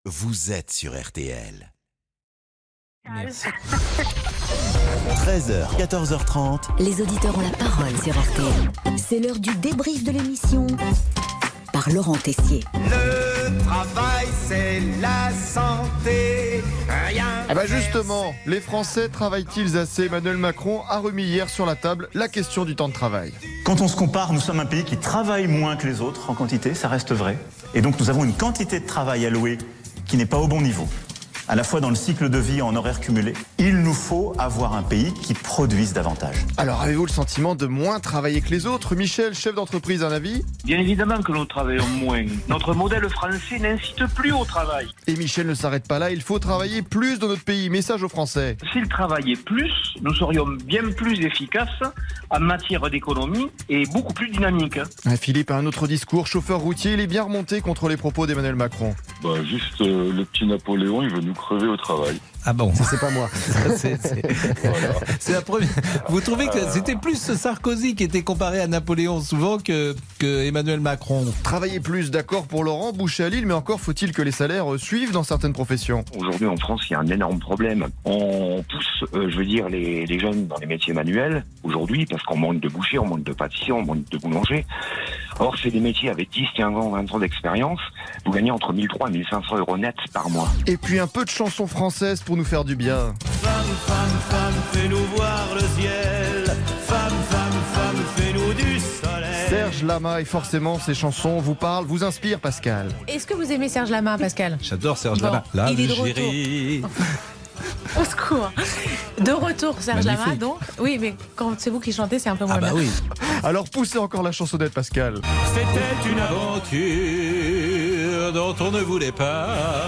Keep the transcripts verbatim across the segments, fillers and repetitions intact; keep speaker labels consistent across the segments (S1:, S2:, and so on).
S1: vous êtes sur R T L. Merci. treize heures, quatorze heures trente.
S2: Les auditeurs ont la parole sur R T L. C'est l'heure du débrief de l'émission par Laurent Tessier.
S3: Le travail, c'est la santé. Rien.
S4: Ah bah justement, les Français travaillent-ils assez? Emmanuel Macron a remis hier sur la table la question du temps de travail.
S5: Quand on se compare, nous sommes un pays qui travaille moins que les autres en quantité, ça reste vrai. Et donc nous avons une quantité de travail allouée qui n'est pas au bon niveau. À la fois dans le cycle de vie en horaire cumulé, il nous faut avoir un pays qui produise davantage.
S4: Alors avez-vous le sentiment de moins travailler que les autres? Michel, chef d'entreprise, un avis?
S6: Bien évidemment que nous travaillons moins. Notre modèle français n'incite plus au travail.
S4: Et Michel ne s'arrête pas là, il faut travailler plus dans notre pays. Message aux Français.
S6: S'ils travaillaient plus, nous serions bien plus efficaces en matière d'économie et beaucoup plus dynamiques.
S4: Ah, Philippe a un autre discours. Chauffeur routier, il est bien remonté contre les propos d'Emmanuel Macron.
S7: Bah juste euh, le petit Napoléon, il veut nous crever au travail.
S8: Ah bon,
S4: ça c'est pas moi.
S8: c'est, c'est... Voilà. C'est la première. Vous trouvez que c'était plus Sarkozy qui était comparé à Napoléon souvent que, que Emmanuel Macron?
S4: Travailler plus, d'accord pour Laurent, boucher à Lille, mais encore faut-il que les salaires suivent dans certaines professions.
S6: Aujourd'hui en France, il y a un énorme problème. On pousse, euh, je veux dire, les, les jeunes dans les métiers manuels aujourd'hui parce qu'on manque de bouchers, on manque de pâtissiers, on manque de boulangers. Or, c'est des métiers avec dix, quinze ans, vingt ans d'expérience. Vous gagnez entre mille trois cents et mille cinq cents euros net par mois.
S4: Et puis un peu de chansons françaises pour nous faire du bien.
S3: Femme, femme, femme, fais-nous voir le ciel. Femme, femme, femme, fais-nous du soleil.
S4: Serge Lama, et forcément ces chansons vous parlent, vous inspirent, Pascal.
S9: Est-ce que vous aimez Serge Lama, Pascal?
S8: J'adore Serge
S9: bon,
S8: Lama. Là,
S9: il est de retour. Au secours. De retour, Serge
S8: Magnifique.
S9: Lama, donc. Oui, mais quand c'est vous qui chantez, c'est un peu moins
S8: Ah bah
S9: bien.
S8: oui.
S4: Alors poussez encore la chansonnette, Pascal.
S3: C'était une aventure
S8: dont on ne voulait pas.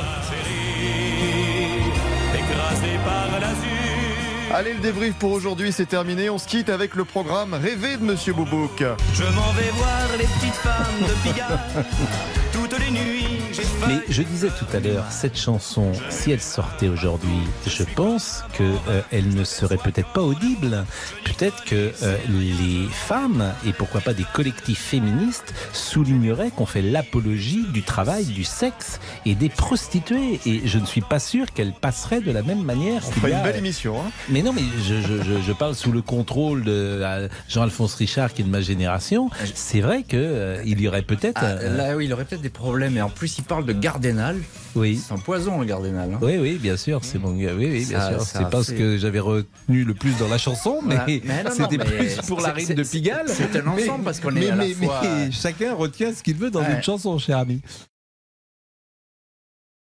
S3: écrasée par l'azur.
S4: Allez, le débrief pour aujourd'hui, c'est terminé. On se quitte avec le programme Rêver de Monsieur Boubouk.
S3: Je m'en vais voir les petites femmes de Pigalle. Toutes les nuits, j'ai faim.
S8: Mais je disais tout à l'heure, cette chanson, si elle sortait aujourd'hui, je pense qu'elle euh, ne serait peut-être pas audible. Peut-être que euh, les femmes, et pourquoi pas des collectifs féministes, souligneraient qu'on fait l'apologie du travail, du sexe et des prostituées. Et je ne suis pas sûr qu'elle passerait de la même manière.
S4: On ferait une belle émission. Hein.
S8: Mais non, mais je, je, je, je parle sous le contrôle de euh, Jean-Alphonse Richard, qui est de ma génération. C'est vrai qu'il euh, y aurait peut-être...
S10: Ah,
S8: euh,
S10: là, oui, il aurait peut-être des problèmes. Et en plus, il parle de Gardénal.
S8: Oui.
S10: C'est un poison, le Gardénal. Hein.
S8: Oui, oui, bien sûr. C'est mon gars. Oui, oui, bien
S10: Ça,
S8: sûr.
S10: ça
S8: C'est pas
S10: fait-
S8: ce que j'avais retenu le plus dans la chanson, mais,
S10: Voilà. Mais non, non,
S8: c'était
S10: mais
S8: plus pour la
S10: c'est-
S8: rime
S10: c'est-
S8: de Pigalle.
S10: c'est un ensemble,
S8: Mais-
S10: parce qu'on est
S8: mais,
S10: à la
S8: mais-
S10: fois-
S8: mais chacun retient ce qu'il veut dans
S10: Ouais.
S8: une chanson, cher ami.